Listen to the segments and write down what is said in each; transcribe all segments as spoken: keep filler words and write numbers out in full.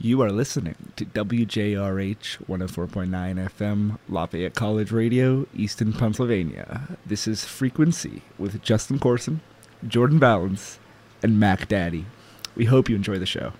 You are listening to W J R H one oh four point nine F M, Lafayette College Radio, Easton, Pennsylvania. This is Frequency with Justin Corson, Jordan Balance, and Mac Daddy. We hope you enjoy the show.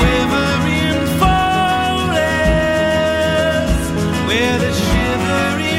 Where the shivering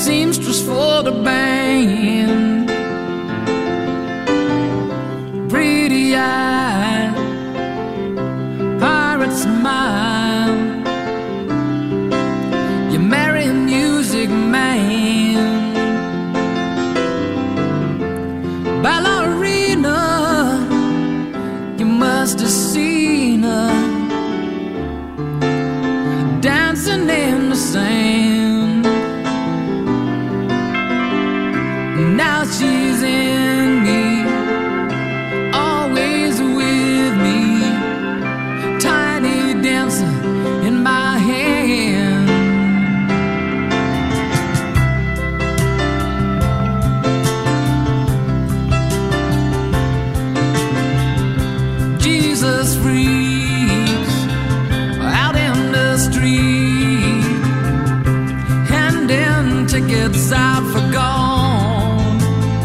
seamstress for the band, pretty eyed pirate smile. You marry a music man, ballerina. You must have seen her dancing in the sand. Now she's in me, always with me, tiny dancer in my hand. Jesus freaks out in the street, handing tickets out for gone,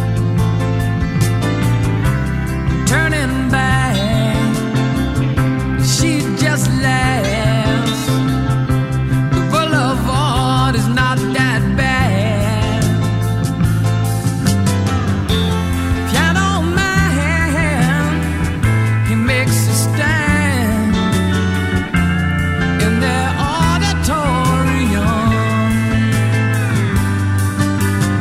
turning back, she just laughs. The boulevard is not that bad. Piano man, he makes a stand in their auditorium.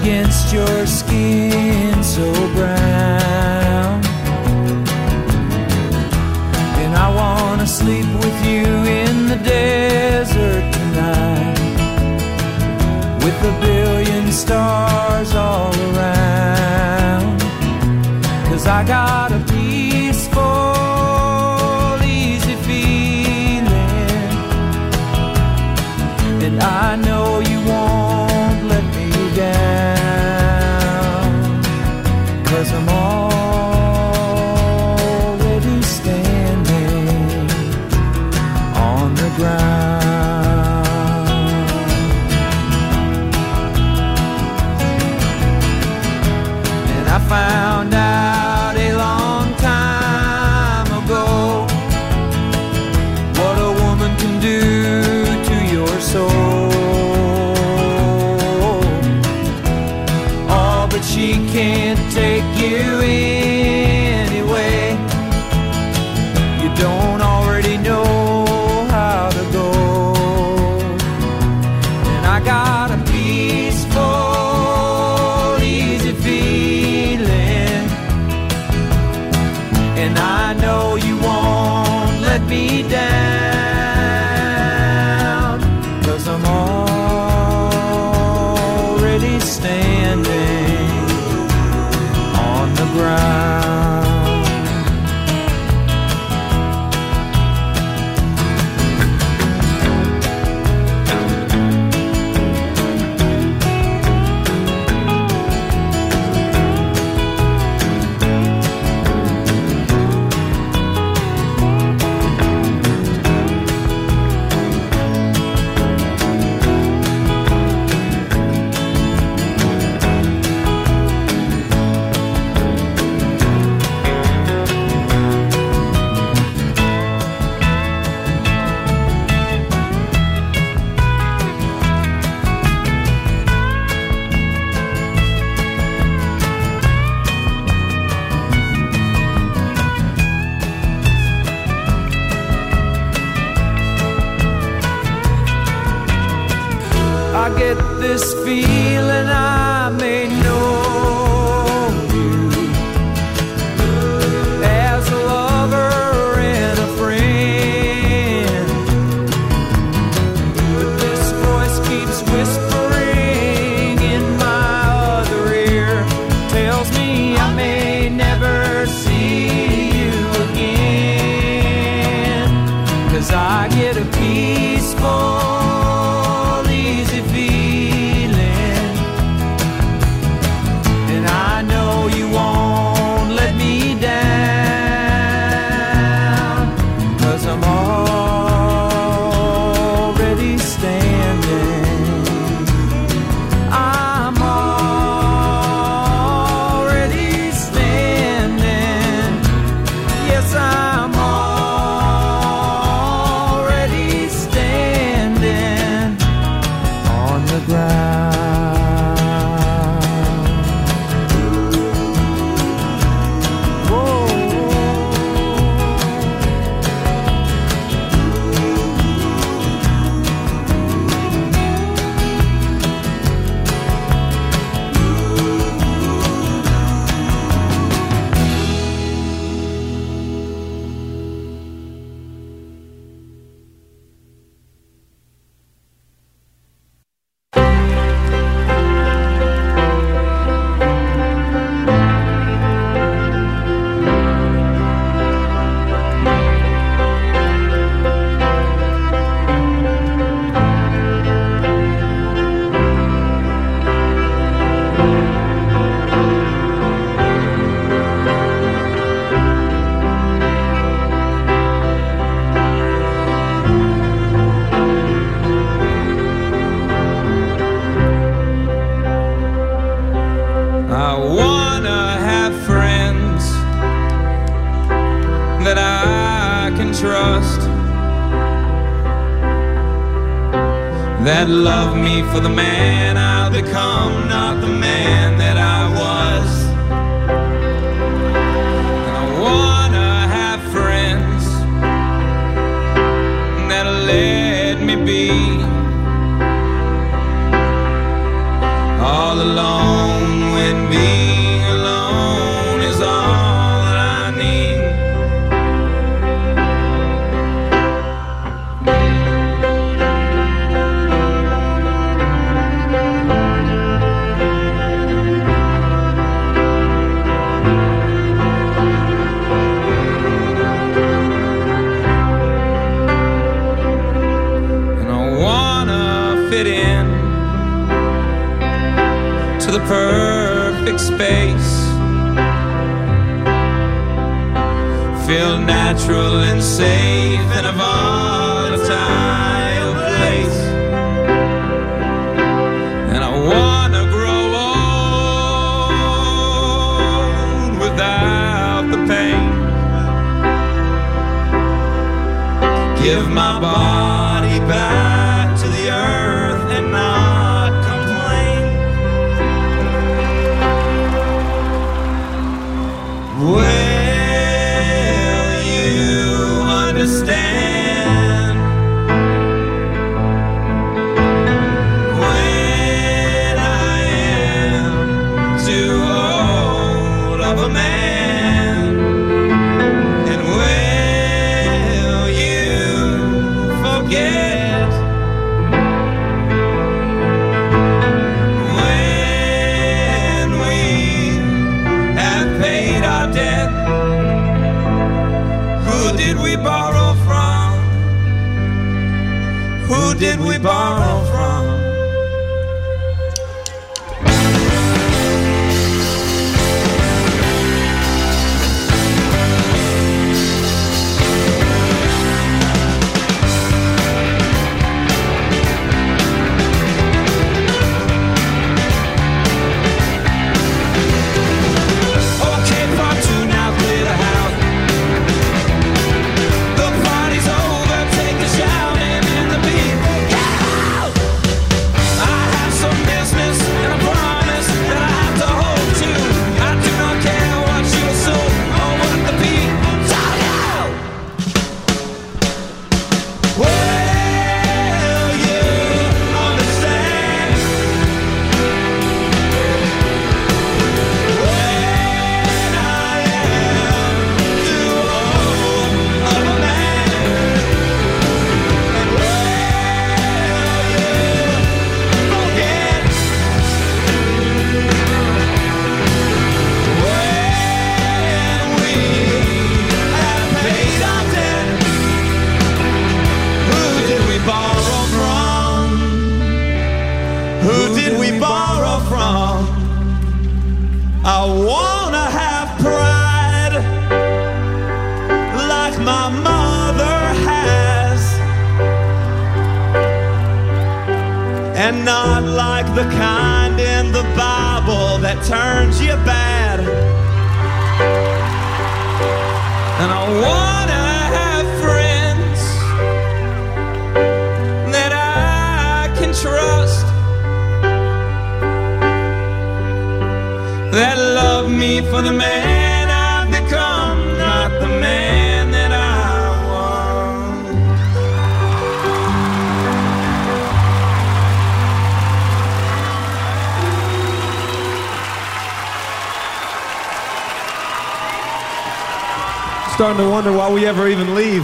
against your skin so brown. And I wanna sleep with you in the desert tonight, with a billion stars all around. 'Cause I got a peaceful, easy feeling, and I know you won't let me down. 'Cause I'm already standing on the ground. And I found out a long time ago what a woman can do to your soul. Oh, but she can't take you anyway. You don't already know how to go. And I got a peaceful, easy feeling, and I know you won't let me down. 'Cause I'm already standing on the ground. I get this feeling I may know you as a lover and a friend, but this voice keeps whispering in my other ear, tells me I may never see you again. 'Cause I get a peaceful, that love me for the man I'll become, not the man that I was. I wanna have friends that'll let me be all alone. a perfect space. Feel natural and safe in a volatile place. And I wanna grow old without the pain. Give my body back to the earth and not complain. Will you understand when I am too old of a man? And will you forget when we have paid our debt? Who did we borrow from? Who did we borrow from? Okay, part two, now clear the house. The party's over, take a shout and then the beat. Get out! I have some business and a promise that I have to hold to. I do not care what you assume or what the beat tell you. Will you understand when I am too old of a man? And will you forget when we have paid our debt? Who did we borrow from? Who did we borrow from? I wanna have pride like my mother has, and not like the kind in the Bible that turns you bad. And I wanna have friends that I can trust, that love me for the man I've become, not the man that I want. Starting to wonder why we ever even leave.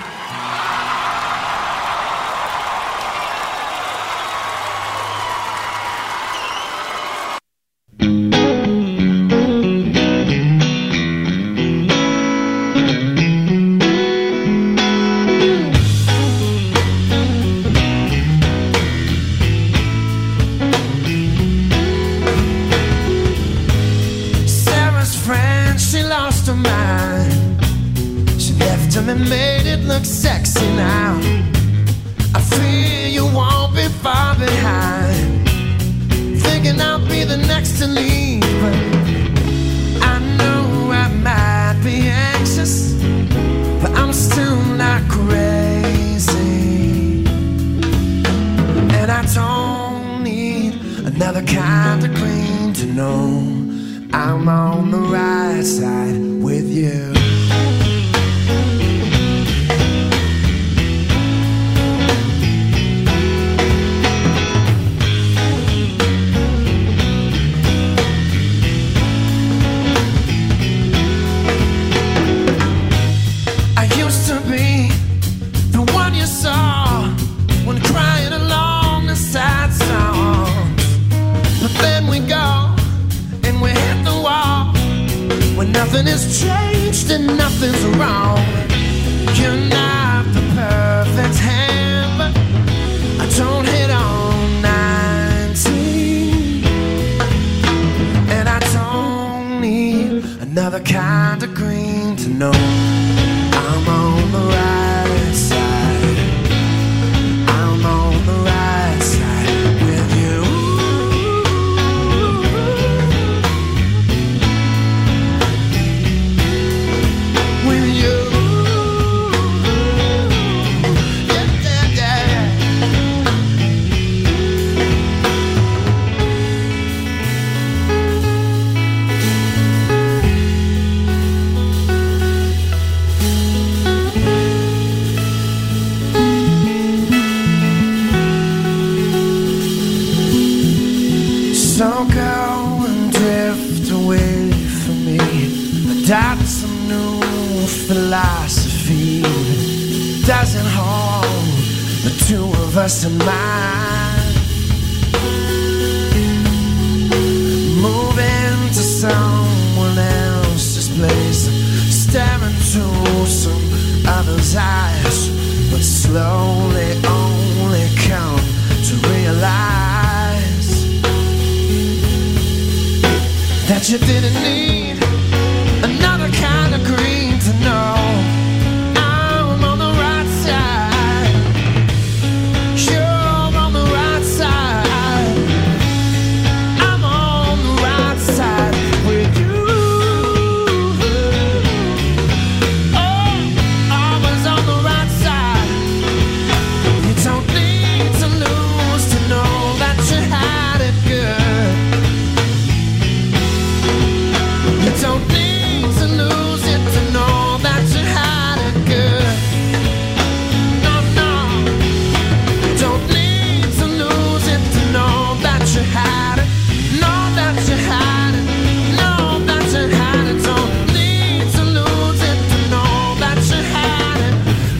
Sarah's friend, she lost her mind. She left him and made it look sexy now. I fear you won't be far behind, thinking I'll be the next to leave. I know I might be anxious, but I'm still not crazy. And I don't need another kind of green to know I'm on the right side with you. I used to be the one you saw when crying along the sad songs, but then we go and we hit the wall when nothing has changed and nothing's wrong. You're not the perfect hand, but I don't hit on nineteen. another kind of green to know I'm on the right side. I'm on the right side with you. With you. So go and drift away from me. Adopt some new philosophy that doesn't hold the two of us in mind. Move into someone else's place, stare into some other's eyes, but slowly only come to realize that you didn't need another kind of green to know I'm on the right side. You're on the right side. I'm on the right side with you. Oh, I was on the right side. You don't need to lose to know that you had it good. You don't need to lose it to know that you had it good. No, no. You don't need to lose it to know that you had it. Know that you had it. Know that you had it. Don't need to lose it to know that you had it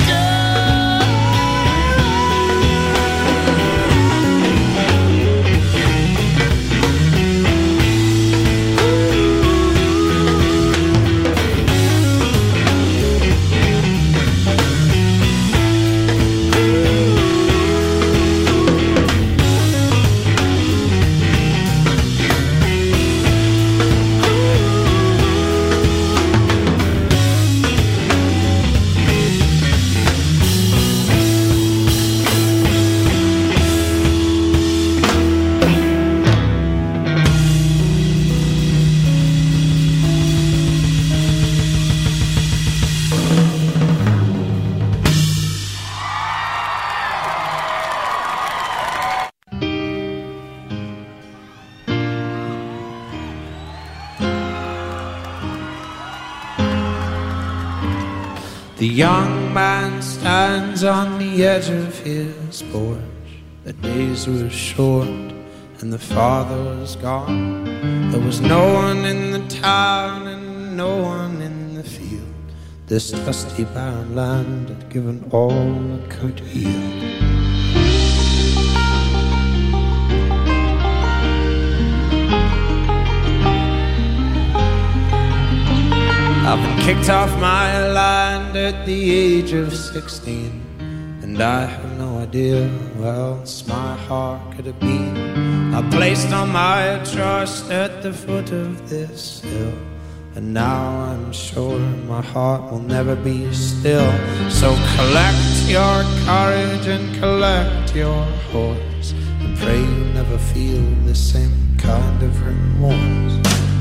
The young man stands on the edge of his porch. The days were short and the father was gone. There was no one in the town and no one in the field. This dusty barren land had given all it could yield. I've been kicked off my land at the age of sixteen, and I have no idea where else my heart could have been. I placed all my trust at the foot of this hill, and now I'm sure my heart will never be still. So collect your courage and collect your horse, and pray you never feel the same kind of remorse.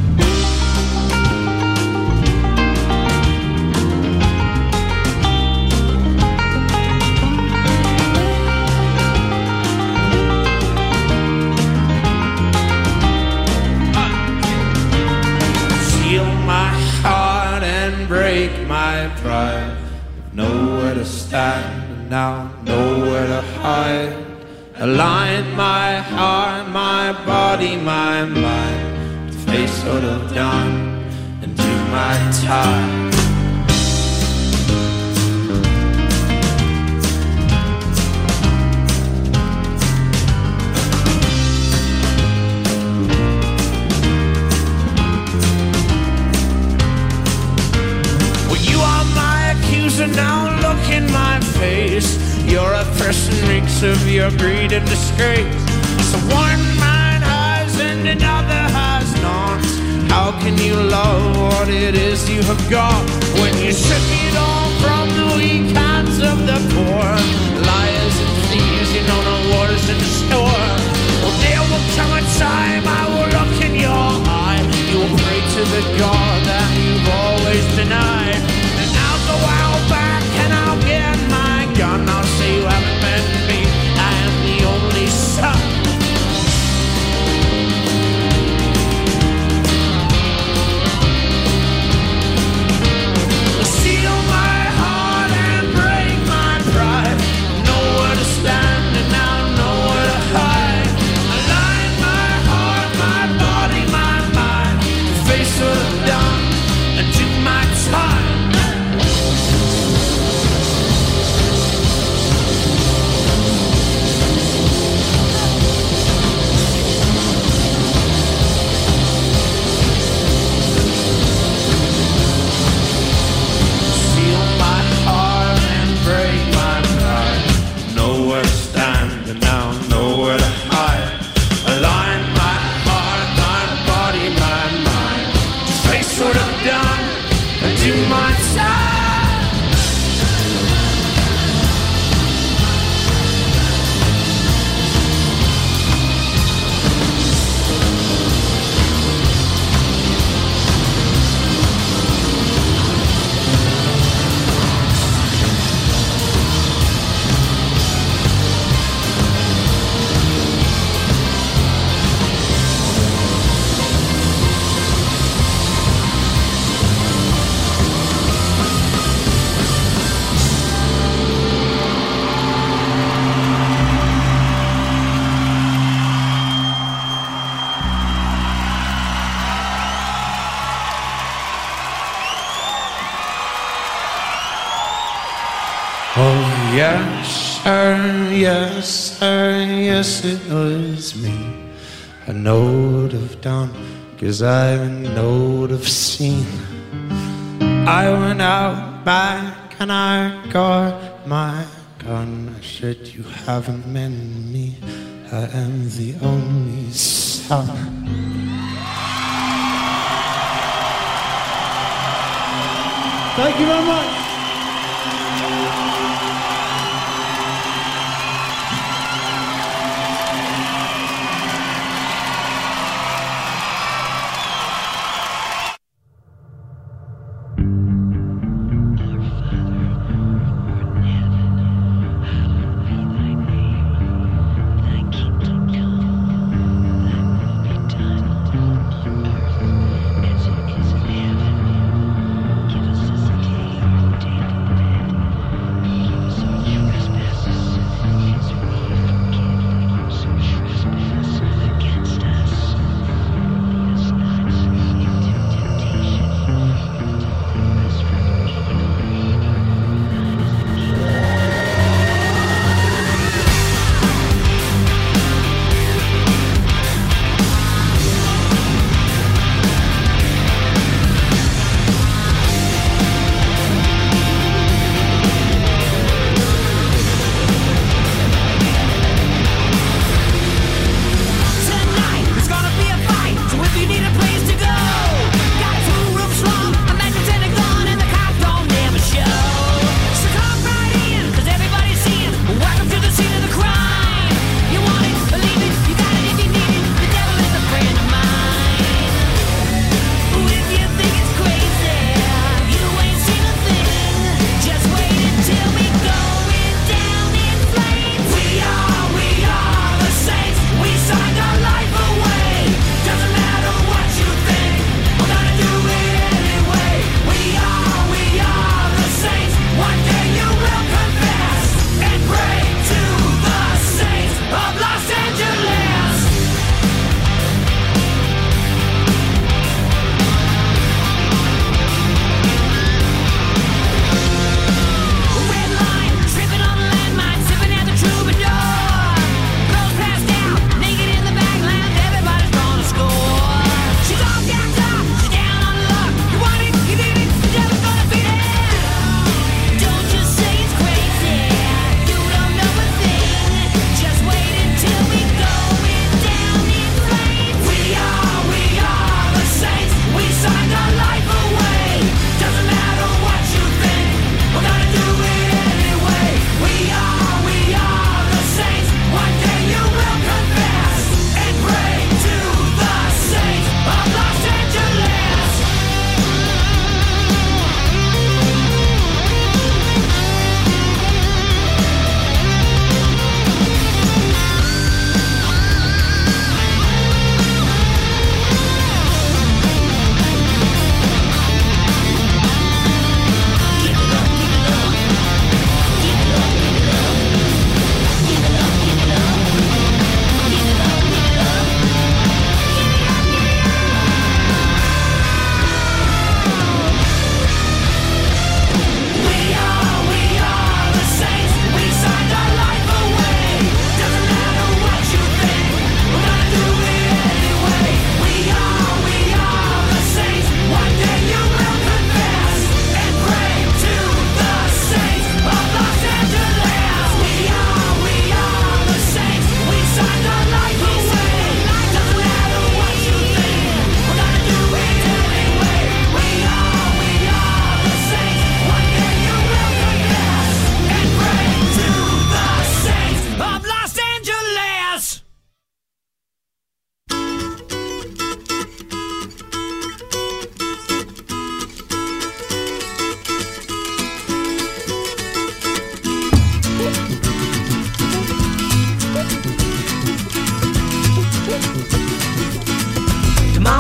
Break my pride, nowhere to stand and now nowhere to hide. Align my heart, my body, my mind, to face sort of dawn and do my time. Now look in my face. Your oppression reeks of your greed and disgrace. So one man has and another has not. How can you love what is God. When you took it all from the weak hands of the poor, liars and thieves, you don't know what is in store. Well, there will come a time I will look in your eye. You will pray to the God that you've always denied. And I'll go out back and I'll get my gun. I'll say you haven't met me, I am the only son. Steal my heart and break my pride. Nowhere to stand and now nowhere to hide. Align my heart, my body, my mind. Face what I've done and do my time. Steal my heart and break my pride. Nowhere to stand and now nowhere to hide. Align my heart, my body, my mind. Face what I've done and do my time. Oh yes, sir, yes, sir, yes it was me. I know what I've done, cause I know what I've seen. I went out back and I got my gun. I said you haven't met me, I am the only son. Thank you very much. Give us a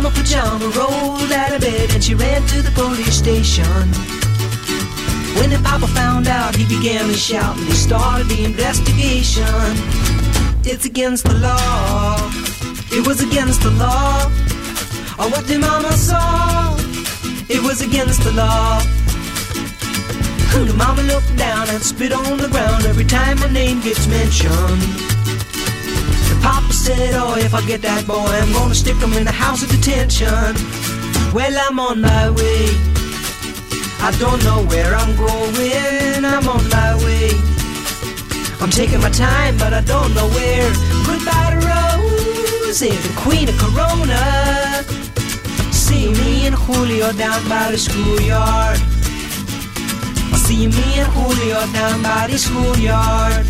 mama pajama rolled out of bed and she ran to the police station. When the papa found out, he began to shout and he started the investigation. It's against the law. It was against the law. Oh, what the mama saw. It was against the law. The mama looked down and spit on the ground every time my name gets mentioned. The papa said, oh, if I get that boy, I'm gonna stick him in the house of detention. Well, I'm on my way. I don't know where I'm going. I'm on my way. I'm taking my time, but I don't know where. Goodbye to Rose, the queen of Corona. See me and Julio down by the schoolyard. See me and Julio down by the schoolyard.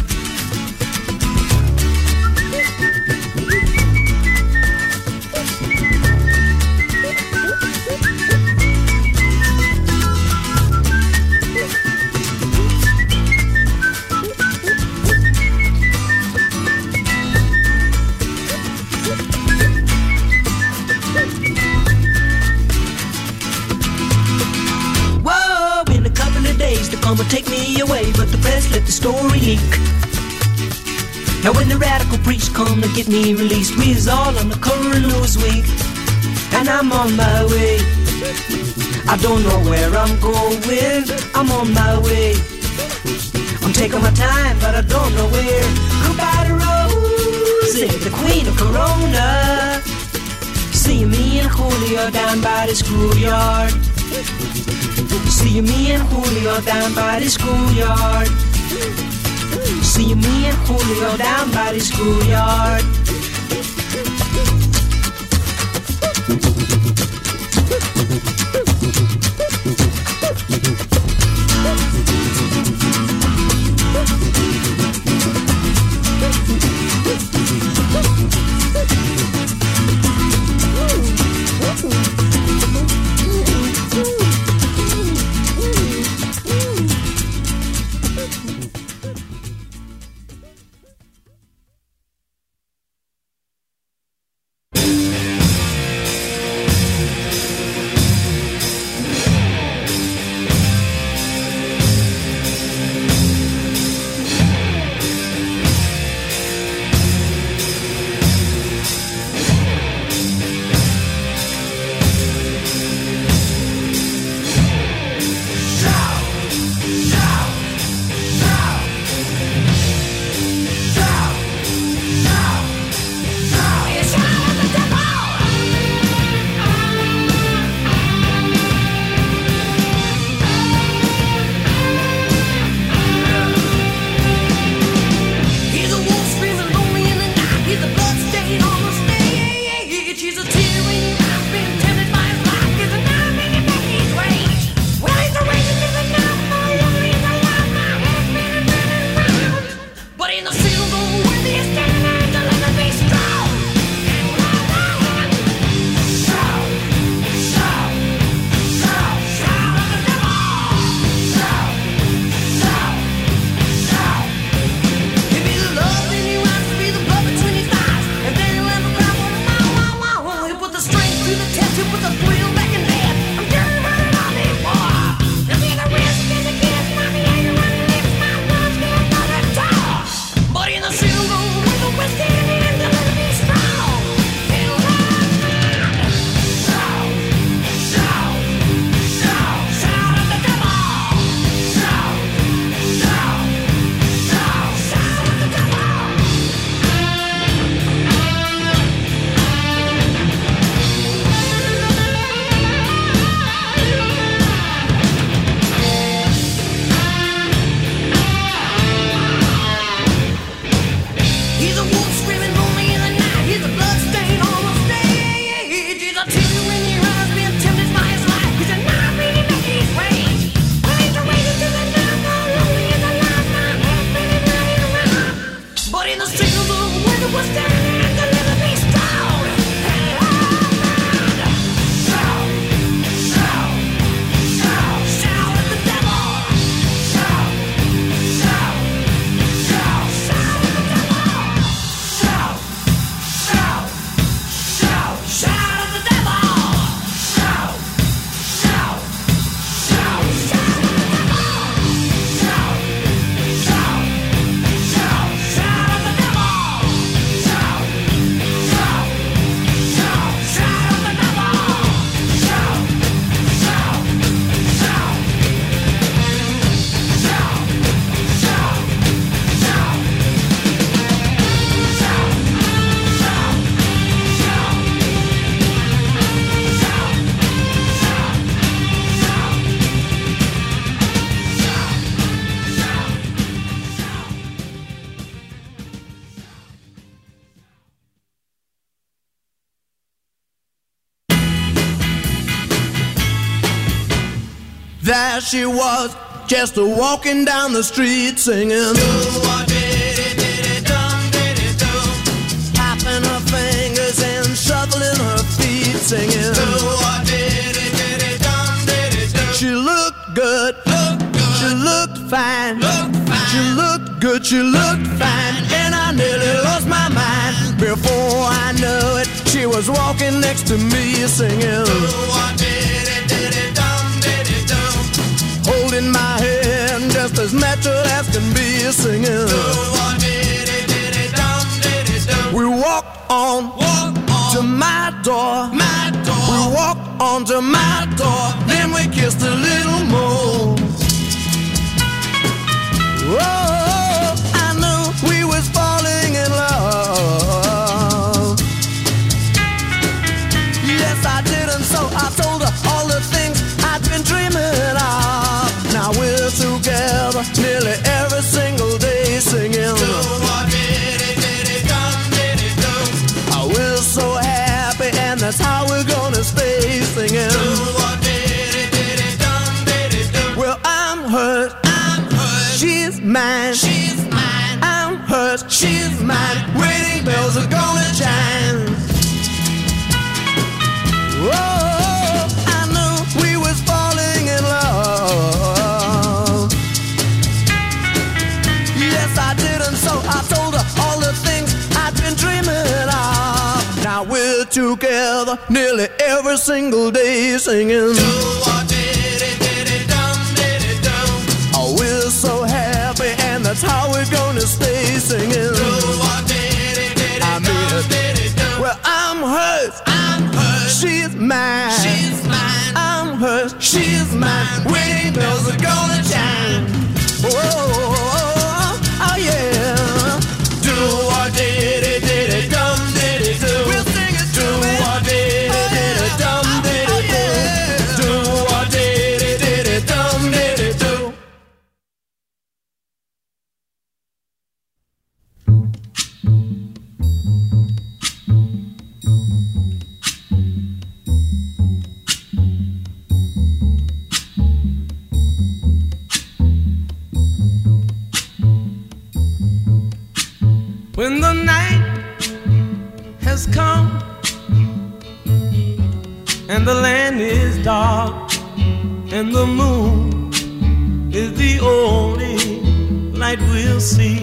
Come and take me away, but the press let the story leak. Now when the radical preach come to get me released, we is all on the cover of Newsweek. And I'm on my way. I don't know where I'm going. I'm on my way. I'm taking my time, but I don't know where. Goodbye to Rosie, the queen of Corona. See me and Julio down by the schoolyard. See me and Julio down by the schoolyard. See me and Julio down by the schoolyard. There she was, just a walking down the street singing. Tapping her fingers and shuffling her feet singing. She looked good, she looked fine, she looked good, she looked fine, and I nearly lost my mind. Before I knew it, she was walking next to me singing. Holding my hand just as natural as can be singing. We walked on to my door, we walked on to my door, then we kissed a little more. Oh, I knew we was falling in love. Yes, I did, and so I told her all the things I'd been dreaming of. Now we're together nearly every single day singing. Oh, we're so happy, and that's how we're gonna stay singing. Well, I'm hers, I'm hers. She's mine, she's mine. I'm hers, she's mine. Wedding bells are gonna chime. Whoa, I knew we was falling in love. Yes, I did, and so I told her all the things I'd been dreaming of. Now we're together nearly every single day singing. Oh, we're so happy, and that's how we're gonna stay singing. I mean it. Well, I'm hers, I'm hers. She's mine, she's mine. I'm hers, she's mine. Wedding bells are gonna chime. Oh, oh yeah. Do or did it, did it, dum did it do. We'll sing it do or did it, did it, dum did it do. Do or did it, did it, dum did it do. When the night has come and the land is dark and the moon is the only light we'll see.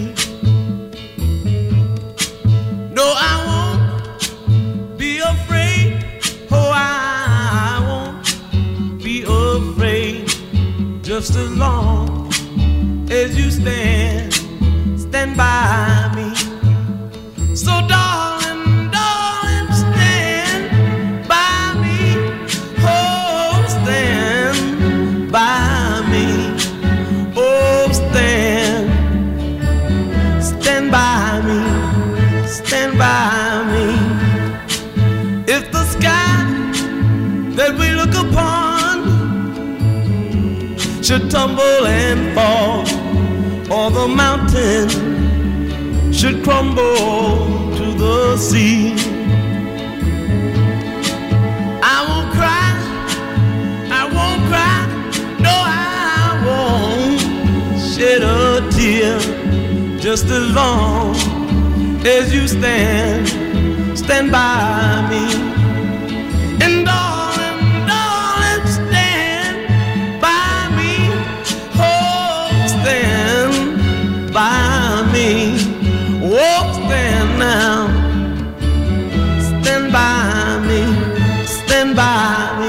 No, I won't be afraid. Oh, I won't be afraid. Just as long as you stand, stand by me. So darling, darling, stand by me. Oh, stand by me. Oh, stand, stand by me, stand by me. If the sky that we look upon should tumble and fall, or the mountain should crumble to the sea, I won't cry, I won't cry, no, I won't shed a tear. Just as long as you stand, stand by me. And darling, darling, stand by me. Oh, stand by me. Oh, stand now, stand by me, stand by me.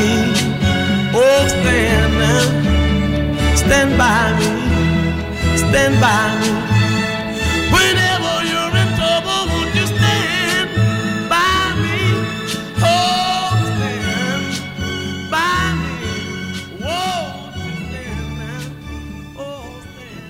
stand by me, stand by me? Whenever you're in trouble, won't you stand by me? Oh, stand by me. Won't you stand now? Oh, stand.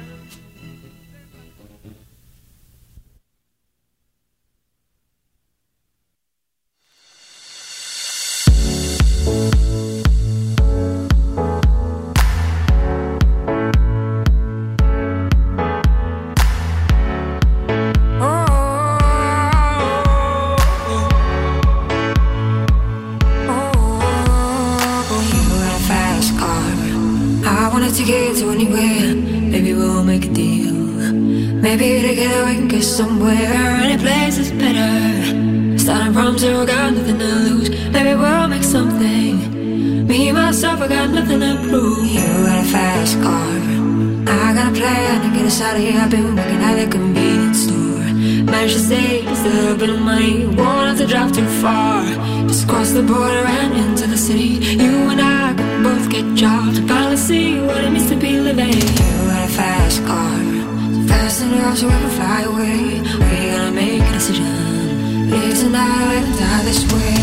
Get to anywhere, maybe we'll make a deal. Maybe together we can get somewhere. Any place is better. Starting from zero, got nothing to lose. Maybe we'll make something. Me, myself, I got nothing to prove. You got a fast car, I got a plan to get us out of here. I've been working at the convenience store. Managed to save just a little bit of money. Won't have to drive too far. Just cross the border and into the city. You and I can both get jobs and finally see what it means to be living. You got a fast car, so fast enough so we can fly away. We're gonna make a decision. Live tonight or let it die this way.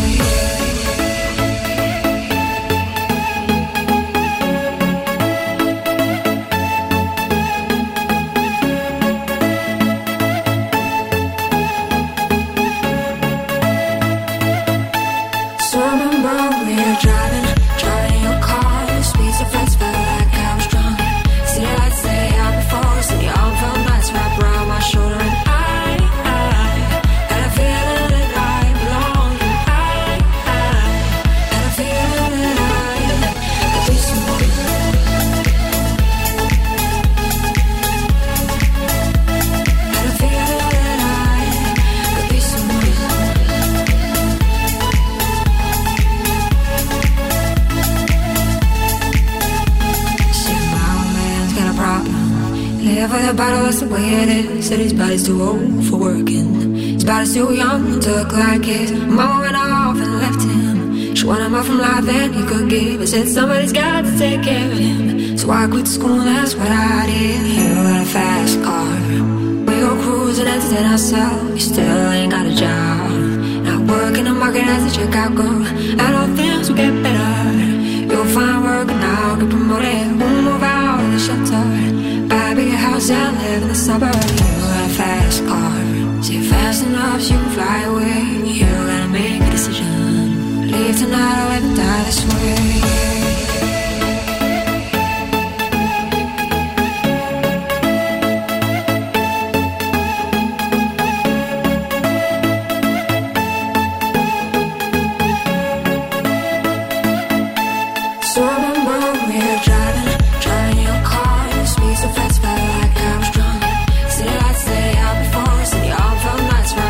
The bottle, that's the way it is. Said his body's too old for working. His body's too young to look like his. Mama went off and left him. She wanted more from life than he could give. I said somebody's got to take care of him. So I quit school, that's what I did. You got a fast car, we go cruising, entertain ourselves. You still ain't got a job. Not working the market as a checkout girl. I know things will get better. You'll find work and I'll get promoted. We'll move out of the shelter, buy a bigger house and live in the suburbs. You got a fast car, see it fast enough so you can fly away. You gotta make a decision. Leave tonight or let me die this way.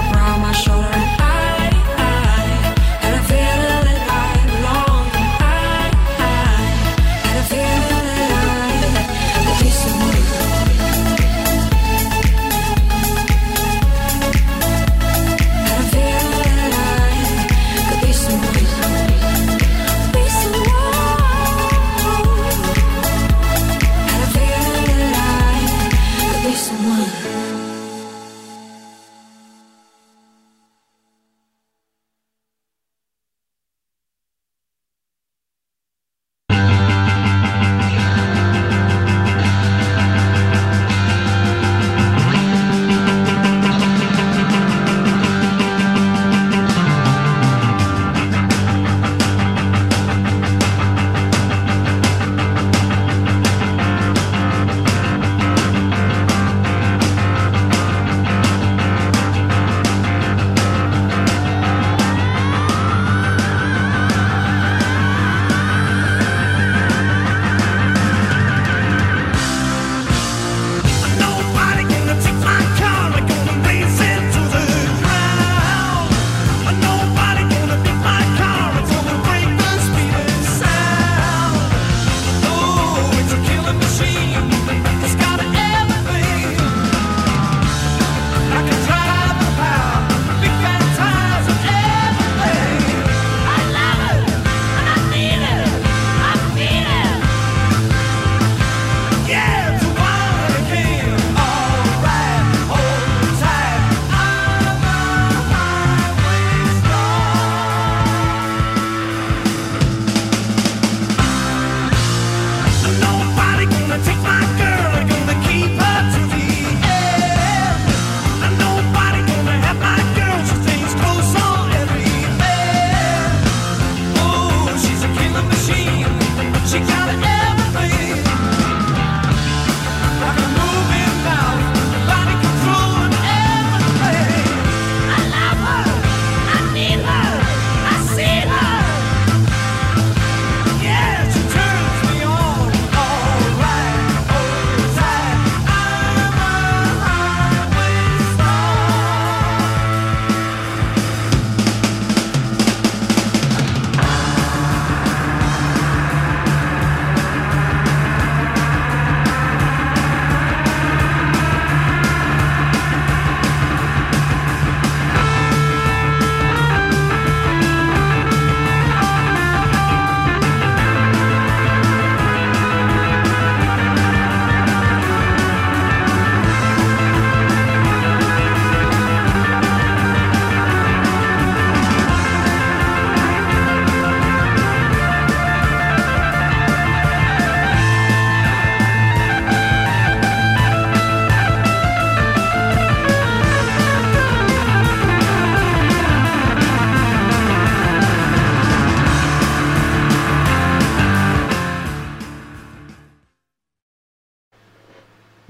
I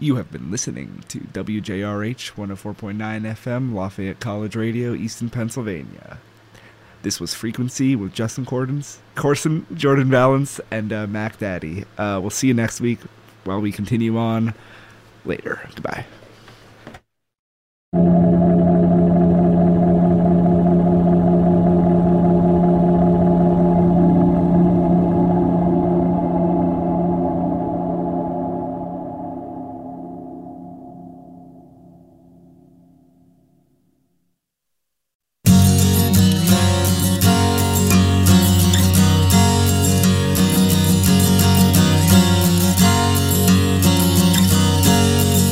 You have been listening to W J R H one oh four point nine F M, Lafayette College Radio, Easton, Pennsylvania. This was Frequency with Justin Cordons, Corson, Jordan Valance, and uh, Mac Daddy. Uh, we'll see you next week while we continue on later. Goodbye.